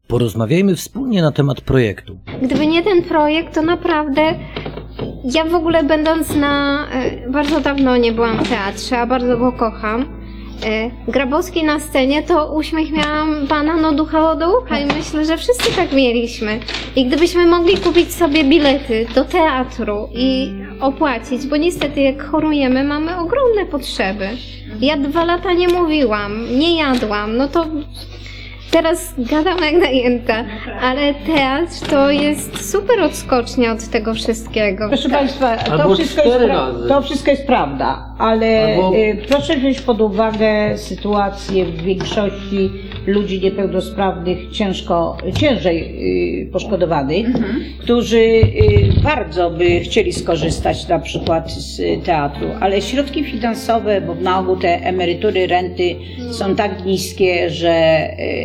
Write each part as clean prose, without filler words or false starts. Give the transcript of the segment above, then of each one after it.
Porozmawiajmy wspólnie na temat projektu. Gdyby nie ten projekt, to naprawdę ja w ogóle będąc bardzo dawno nie byłam w teatrze, a bardzo go kocham. Grabowski na scenie, to uśmiech miałam pana ducha do ucha i myślę, że wszyscy tak mieliśmy. I gdybyśmy mogli kupić sobie bilety do teatru i opłacić, bo niestety jak chorujemy, mamy ogromne potrzeby. Ja 2 lata nie mówiłam, nie jadłam, no to teraz gadam jak najęta, ale teatr to jest super odskocznia od tego wszystkiego. Proszę Państwa, to wszystko jest prawda, ale proszę wziąć pod uwagę sytuację w większości ludzi niepełnosprawnych, ciężej poszkodowanych, którzy bardzo by chcieli skorzystać na przykład z teatru, ale środki finansowe, bo na ogół te emerytury, renty są tak niskie, że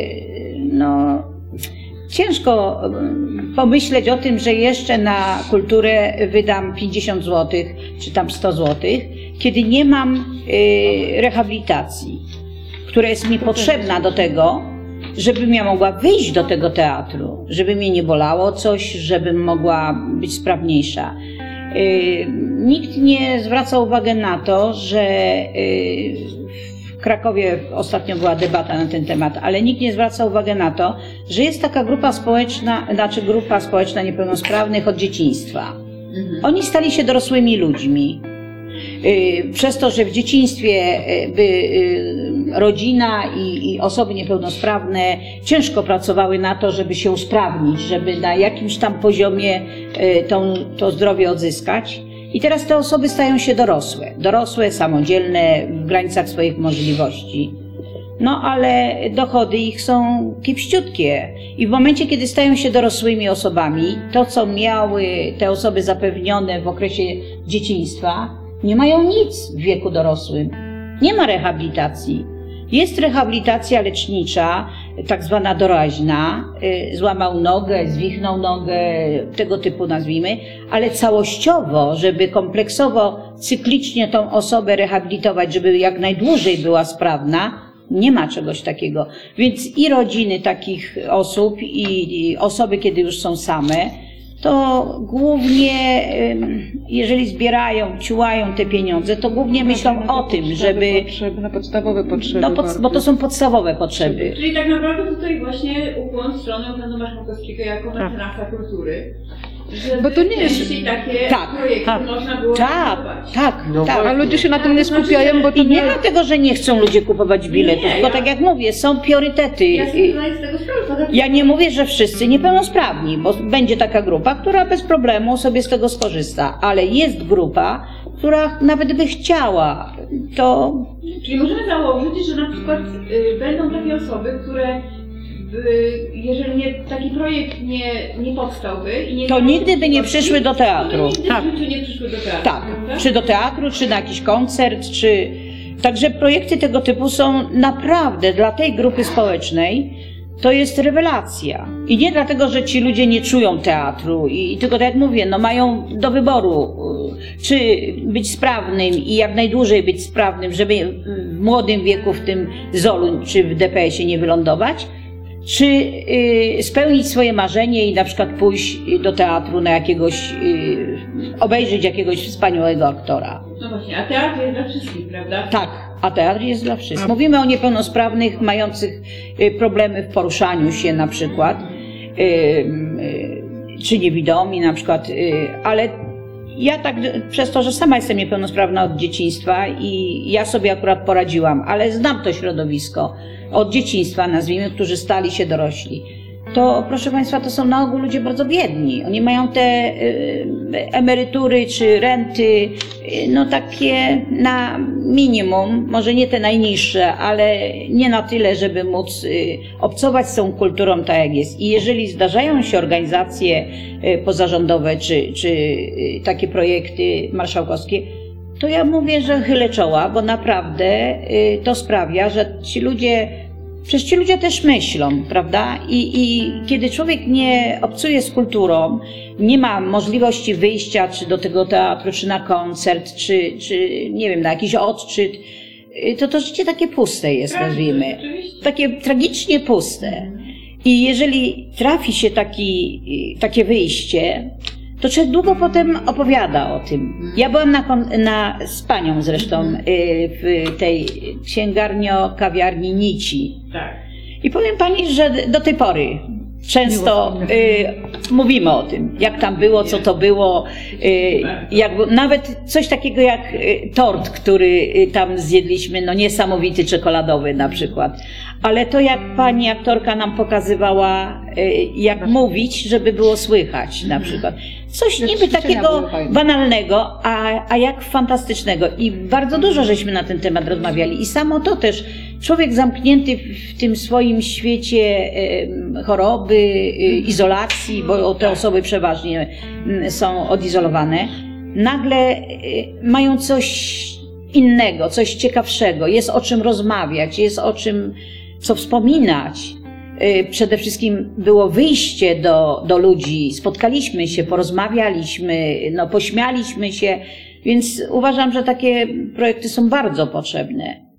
ciężko pomyśleć o tym, że jeszcze na kulturę wydam 50 zł czy tam 100 zł, kiedy nie mam rehabilitacji, która jest mi potrzebna do tego, żebym ja mogła wyjść do tego teatru, żeby mnie nie bolało coś, żebym mogła być sprawniejsza. Nikt nie zwraca uwagi na to, że w Krakowie ostatnio była debata na ten temat, ale nikt nie zwraca uwagi na to, że jest taka grupa społeczna niepełnosprawnych od dzieciństwa. Oni stali się dorosłymi ludźmi. Przez to, że w dzieciństwie rodzina i osoby niepełnosprawne ciężko pracowały na to, żeby się usprawnić, żeby na jakimś tam poziomie to zdrowie odzyskać. I teraz te osoby stają się dorosłe, samodzielne, w granicach swoich możliwości. No ale dochody ich są kiepściutkie i w momencie, kiedy stają się dorosłymi osobami, to co miały te osoby zapewnione w okresie dzieciństwa, nie mają nic w wieku dorosłym. Nie ma rehabilitacji. Jest rehabilitacja lecznicza, tak zwana doraźna, złamał nogę, zwichnął nogę, tego typu nazwijmy, ale całościowo, żeby kompleksowo, cyklicznie tą osobę rehabilitować, żeby jak najdłużej była sprawna, nie ma czegoś takiego. Więc i rodziny takich osób, i osoby, kiedy już są same, to głównie, jeżeli zbierają, ciułają te pieniądze, to głównie myślą o tym, żeby... Na podstawowe potrzeby. Bo to są podstawowe potrzeby. Czyli tak naprawdę tutaj właśnie ukłon w stronę Urzędu Marszałkowskiego jako mecenasa kultury. Bo to nie jest... takie projekty można było realizować. Tak. A ludzie się na tym nie skupiają, bo to I nie dlatego, że nie chcą ludzie kupować biletów, tylko tak jak mówię, są priorytety. Ja sobie zdaję z tego sprawę. Ja nie mówię, że wszyscy niepełnosprawni, bo będzie taka grupa, która bez problemu sobie z tego skorzysta, ale jest grupa, która nawet by chciała, to... Czyli możemy założyć, że na przykład będą takie osoby, które jeżeli taki projekt nie powstałby i nie... To nigdy by nie przyszły do teatru. Tak. W życiu nie przyszły do teatru. Tak, czy do teatru, czy na jakiś koncert, czy... Także projekty tego typu są naprawdę dla tej grupy społecznej, to jest rewelacja. I nie dlatego, że ci ludzie nie czują teatru, i tylko tak jak mówię, mają do wyboru, czy być sprawnym i jak najdłużej być sprawnym, żeby w młodym wieku w tym ZOL-u czy w DPS-ie nie wylądować, czy spełnić swoje marzenie i na przykład pójść do teatru na obejrzeć jakiegoś wspaniałego aktora. No właśnie, a teatr jest dla wszystkich, prawda? Tak, a teatr jest dla wszystkich. Mówimy o niepełnosprawnych, mających problemy w poruszaniu się na przykład, czy niewidomi na przykład, ale ja tak, przez to, że sama jestem niepełnosprawna od dzieciństwa i ja sobie akurat poradziłam, ale znam to środowisko od dzieciństwa, nazwijmy, którzy stali się dorośli. To proszę Państwa, to są na ogół ludzie bardzo biedni. Oni mają te emerytury czy renty, takie na minimum, może nie te najniższe, ale nie na tyle, żeby móc obcować z tą kulturą tak jak jest. I jeżeli zdarzają się organizacje pozarządowe czy takie projekty marszałkowskie, to ja mówię, że chylę czoła, bo naprawdę to sprawia, że przecież ci ludzie też myślą, prawda? I kiedy człowiek nie obcuje z kulturą, nie ma możliwości wyjścia czy do tego teatru, czy na koncert, czy nie wiem, na jakiś odczyt, to życie takie puste jest, nazwijmy. Takie tragicznie puste. I jeżeli trafi się takie wyjście, to człowiek długo potem opowiada o tym. Ja byłam z panią zresztą w tej księgarnio-kawiarni Nici. Tak. I powiem pani, że do tej pory często mówimy o tym, jak tam było, co to było. Nawet coś takiego jak tort, który tam zjedliśmy, no niesamowity, czekoladowy na przykład. Ale to jak pani aktorka nam pokazywała, jak mówić, żeby było słychać na przykład. Coś niby takiego banalnego, a jak fantastycznego. I bardzo dużo żeśmy na ten temat rozmawiali. I samo to też, człowiek zamknięty w tym swoim świecie choroby, izolacji, bo te osoby przeważnie są odizolowane, nagle mają coś innego, coś ciekawszego, jest o czym rozmawiać, jest o czym co wspominać. Przede wszystkim było wyjście do ludzi, spotkaliśmy się, porozmawialiśmy, no, pośmialiśmy się, więc uważam, że takie projekty są bardzo potrzebne.